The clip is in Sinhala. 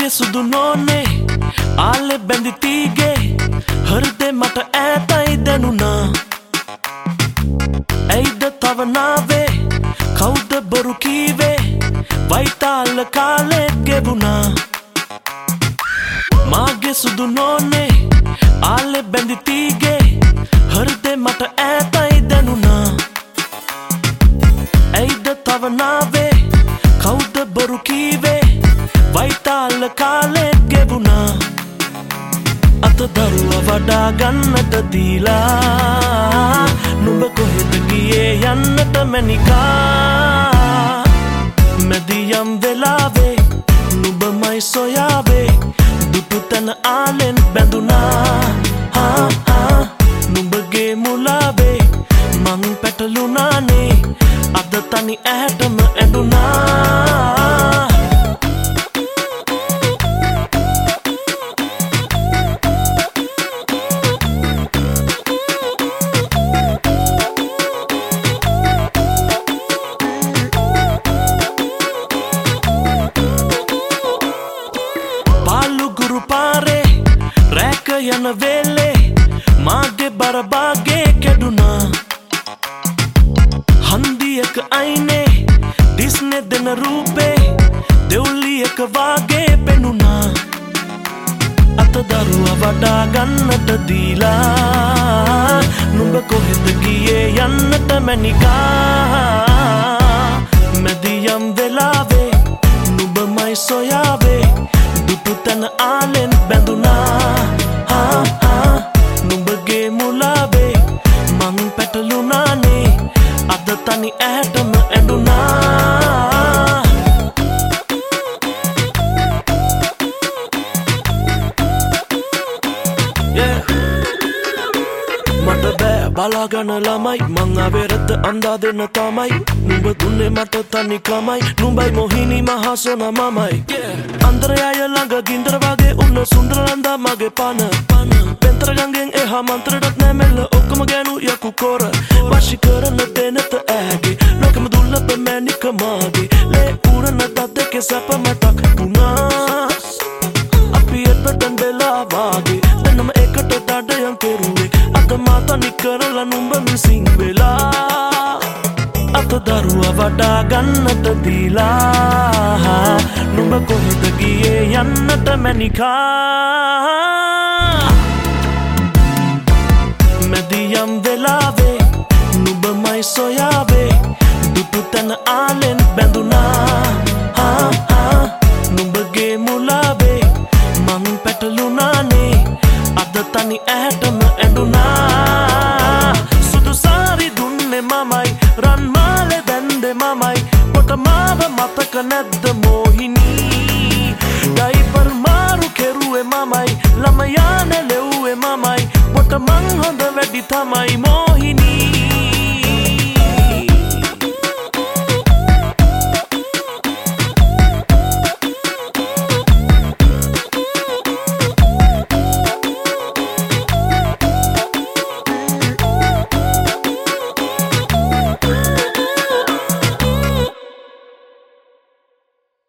मागे सुदु नोने आले बंदी तीगे हरदे मट ऐताई देनुना ऐद तवनावे कौद बरुकीवे वैताल काले गेबुना मागे सुदु नोने आले बंदी तीगे हरदे मट ऐताई देनुना ऐद तवनावे कौद बरुकीवे वैताल काले गेबुना अत दरुवा वडा गन्नट दीला नुඹ කොහෙද ගියේ යන්නට මැනිකා මැදියම් වෙලාවේ නුඹමයි සොයාවේ දුටු තැන ආලෙන් බැඳුනා නුඹගේ මුලාවේ මං පැටලුණානේ අද තනි ඇහැටම ඇඬුනා යන වෙලේ මාගේ බරබාගේ කැඩුනා හන්දියක අයිනේ දිස්නේ දෙන රූපේ දෙව්ලියක වාගේ පෙනුනා අත දරුවා වඩා ගන්නට දීලා නුඹ කොහෙද ගියේ යන්නට මැනිකා මැදියම් වෙලාවේ නුඹමයි සොයාවේ දුටු තැන ආලෙන් බැඳුනා නුඹගේ මුලාවේ මං පැටලුණානේ අද තනි ඇහැටම ඇඬුනා මට බෑ බලාගන්න ළමයි මං ආවෙරත අන්දා දෙන්න තමයි නුඹ දුන්නේ මට තනිකමයි නුඹයි මොහිනී මහා සොන මමයි අන්දරයාය ළඟ ගින්දර වගේ උන්න සුන්දර නන්දා මගේ පන පෙන්තර ගංගෙන් එහා මන්ත්‍රයටත් නැමෙල්ල ඔක්කොම ගෑනු යකු කොර වශී කරන දෙනත ඇගේ ලෝකෙම දුර්ලභ මැණික මාගේ ලේ උරන දත් දෙකේ සැප මතක් වුණා අපි එතෙන් වෙලා වාගේ දෙන්නම එකට දඩයන් කෙරුවේ අද මාත නිකරලා නුඹ මිසින් වෙලා අත දරුවා වඩා ගන්නට දීලා නුඹ කොහෙද ගියේ යන්නට මැනිකා මැදියම් වෙලාවේ නුඹමයි සොයාවේ දුටු තැන ආලෙන් බැඳුනා නුඹගේ මුලාවේ මං පැටලුණානේ අද තනි ඇහැටම ඇඬුනා සුදු සාරි දුන්නේ මමයි රන් මාලේ දැන්දේ මමයි පොට මාව මතක නැද්ද මොහිනී ඩයිපර් මාරු කෙරුවේ මමයි ළමයා නැලෙව්වේ මමයි පොට මං හොඳ වැඩි තමයි